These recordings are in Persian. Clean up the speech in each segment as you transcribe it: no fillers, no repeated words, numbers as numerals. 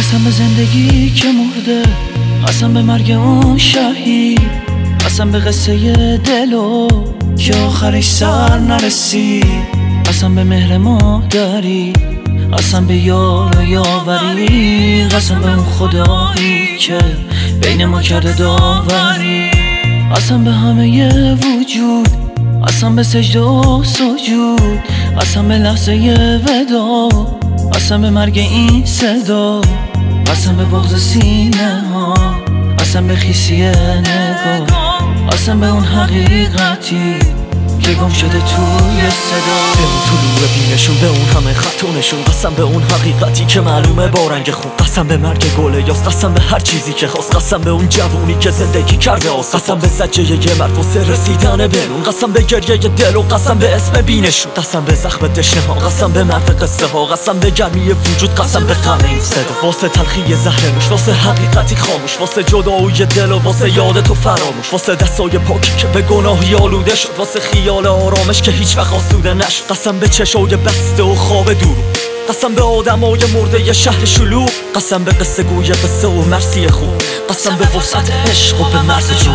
قسم به زندگی که مرده، قسم به مرگ اون شهید، قسم به قصه دلو که آخرش سر نرسید، قسم به مهر مادری، قسم به یار و یاوری، قسم به اون خدایی که بین ما کرده داوری، قسم به همه وجود، قسم به سجده و سجود، قسم به لحظه ودا، قسم به مرگ این صدا، قسم به بغض سینه ها، قسم به خیسی نگاه، قسم به اون حقیقتی که گم شده توی صدا. به اون طلوع بینشون، به اون همه خطونشون، قسم به اون حقیقتی که معلومه با رنگ خون، قسم به مرگ گل یاس، قسم به هر چیزی که خواست، قسم به اون جوونی که زندگی کرده آس، قسم به زجه یه مرد واسه رسیدن بهنون، قسم به گریه دل و قسم به اسم بینشون، قسم به زخم دشنه ها، قسم به مرد قصه ها، قسم به گرمی وجود، قسم به غم این صدا، واسه تلخی زهر نوش، واسه حقیقتی خاموش، واسه جدایی دل و واسه یاد تو فراموش، واسه دستای پاکی که به گناهی آلوده شد، واسه خیال آرامش که هیچ وقت آسوده نشد، قسم به چشای بسته و خواب دور، قسم به آدمای مرده ی شهر شلوغ، قسم به قصه گوی قصه و مرسی خوب، قسم به وسعت عشق و به مرز جون،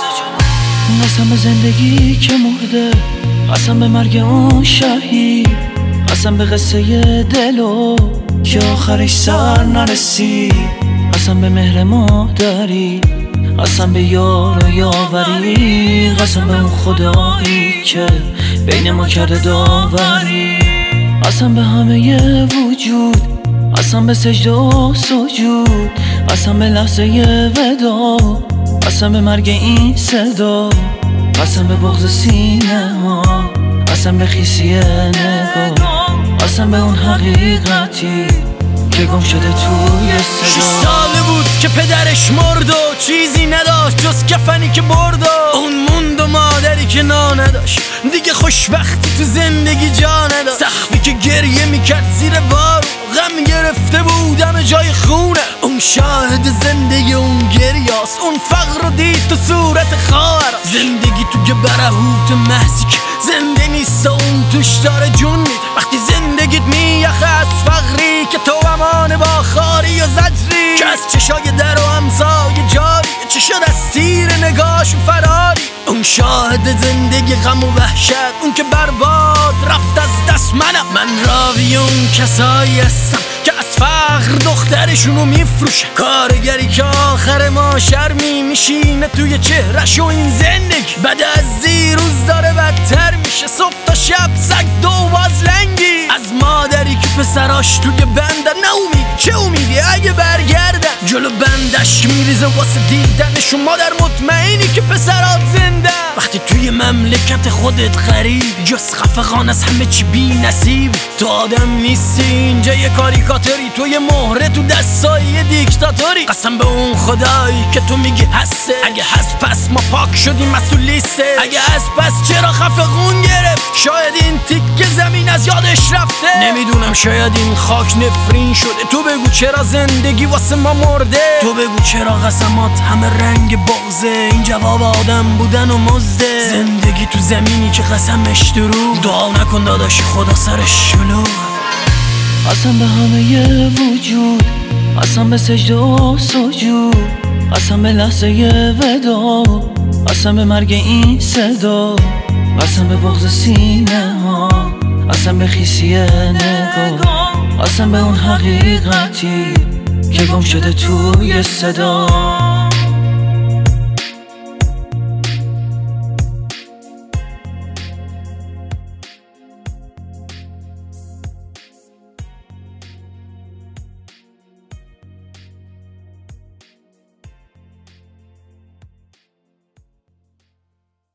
قسم به زندگی که مرده، قسم به مرگ اون شهید، قسم به قصه دلو که آخرش سر نرسید، قسم به مهر مادری، قسم به یار و یاوری، قسم به اون خدایی که بین ما کرده داوری، قسم به همه وجود، قسم به سجده و سجود، قسم به لحظه ودا، قسم به مرگ این صدا، قسم به بغض سینه ها، قسم به خیسی نگاه، قسم به اون حقیقتی که گم شده توی صدا. 6 ساله بود که پدرش مرد و چیزی نداشت جز کفنی که برد و اون موند و مادری که نا نداشت، دیگه خوشبختی تو زندگی جا نداشت، سقفی که گریه میکرد زیر بار، غم گرفته بودم جای خونه، اون شاهد زندگی اون گریاست، اون فقر رو دید تو صورت خواهر، زندگی توی برهوت محضی که زنده نیست اون توش داره جون میده، وقتی زندگیت میخه از فقری که تو امان با خاری و زجری، که از چشای در و همسای جاری، چه شد از تیر نگاش و فراری، اون شاهد زندگی غم و وحشت، اون که برباد رفت از دست من راوی اون کسایی هستم که از فقر دخترشونو میفروشه، کارگری که آخر ما شرمی میشینه توی چهرش و این زندگی بعد از دیروز داره بدتر میشه، صبح تا شب سگ دو باز لنگی، از مادری که پسراش توی بندن، نه امید چه امیدی اگه برگردن، جلو بندش میریزه واسه دیدنشون، مادر مطمئنی که پسرات زنده، وقتی توی مملکت خودت غریب، جز خفقان از همه چی بی نصیب، تو آدم نیستی اینجا یه کاریکاتوری، تو یه مهره تو دستای یه دیکتاتوری، قسم به اون خدایی که تو میگی هسته، اگه هست پس ما پاک شدیم مسئول لیسته، اگه هست پس چرا خفقون گرفت، شاید این تیک زمین از یادش رفته، نمیدونم شاید این خاک نفرین شده، تو بگو چرا زندگی واسه ما مرده، تو بگو چرا قسمات همه رنگ بغضه، این جواب آدم بودن و مزده، زندگی تو زمینی که قسمش دروغ، دعا نکن داداشی خدا سرش شلوغ، قسم به همه وجود، قسم به سجده و سجود، قسم به لحظه ودا، قسم به مرگ این صدا، قسم به بغض سینه ها، قسم به خیسی نگاه، قسم به اون حقیقتی که گم شده توی صدا.